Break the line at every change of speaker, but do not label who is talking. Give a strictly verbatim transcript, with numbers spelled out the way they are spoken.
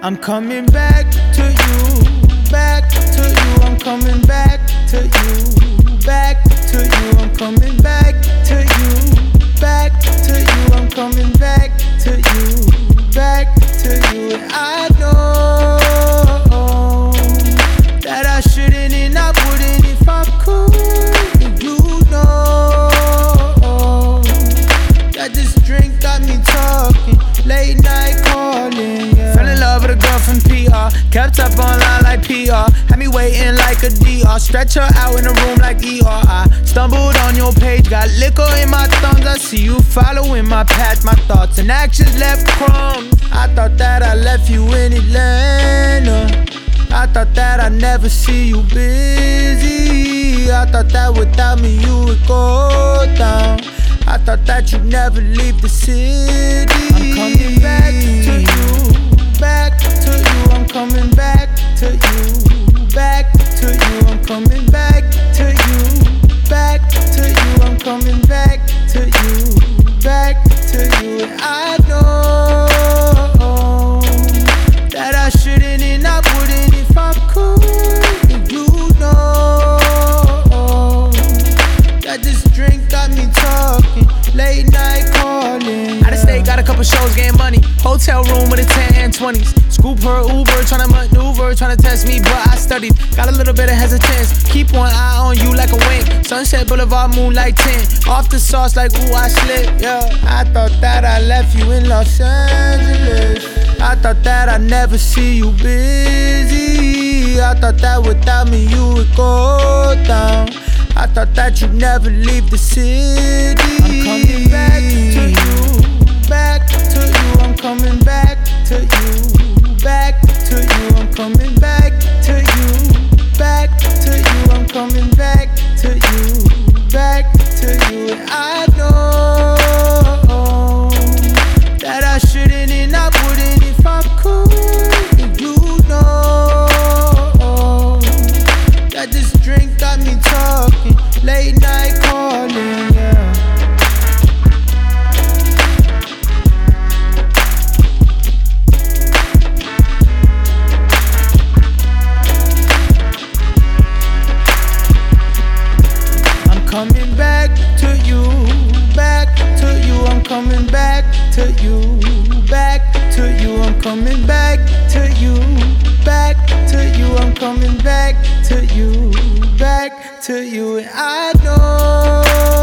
I'm coming back to you, back to you. I'm coming back to you, back to you. I'm coming back to you, back to you. I'm coming back to you, back to you. And I know that I shouldn't and I wouldn't if I could. And you know that this drink got me talking, late night calling, yeah. Fell in love with a girl from P R, kept up online like P R, had me waiting like a D R, stretch her out in the room like E R. I stumbled on your page, got liquor in my thumbs. I see you following my path, my thoughts and actions left crumbs. I thought that I left you in Atlanta, I thought that I'd never see you busy, I thought that without me you would go down, I thought that you'd never leave the city. I'm coming back to you, back to you. I'm coming back to you, back to you. I'm coming back to you, back to you. I'm coming back to you, back to you. And I know that I shouldn't and I wouldn't if I could. And you know that this drink got me talking, late night calling. Out of state, got a couple shows, getting money. Hotel room with a ten and twenties. Scoop her Uber, tryna maneuver, tryna test me, but I studied. Got a little bit of hesitance. Keep one eye on you like a wink. Sunset Boulevard, moonlight tint. Off the sauce like ooh, I slip, yeah. I thought that I left you in Los Angeles. I thought that I'd never see you busy. I thought that without me you would go down. I thought that you'd never leave the city. I'm coming back to you, back to you. I'm coming back to you, back to you. I'm coming back to you, back to you. I'm coming back to you, back to you. And I know that I shouldn't and I wouldn't if I could. And you know that this drink got me talking, late night calling, yeah. I'm coming back to you, back to you. I'm coming back to you, back to you. I'm coming back to you, back to you. I'm coming back to you, back to you. And I know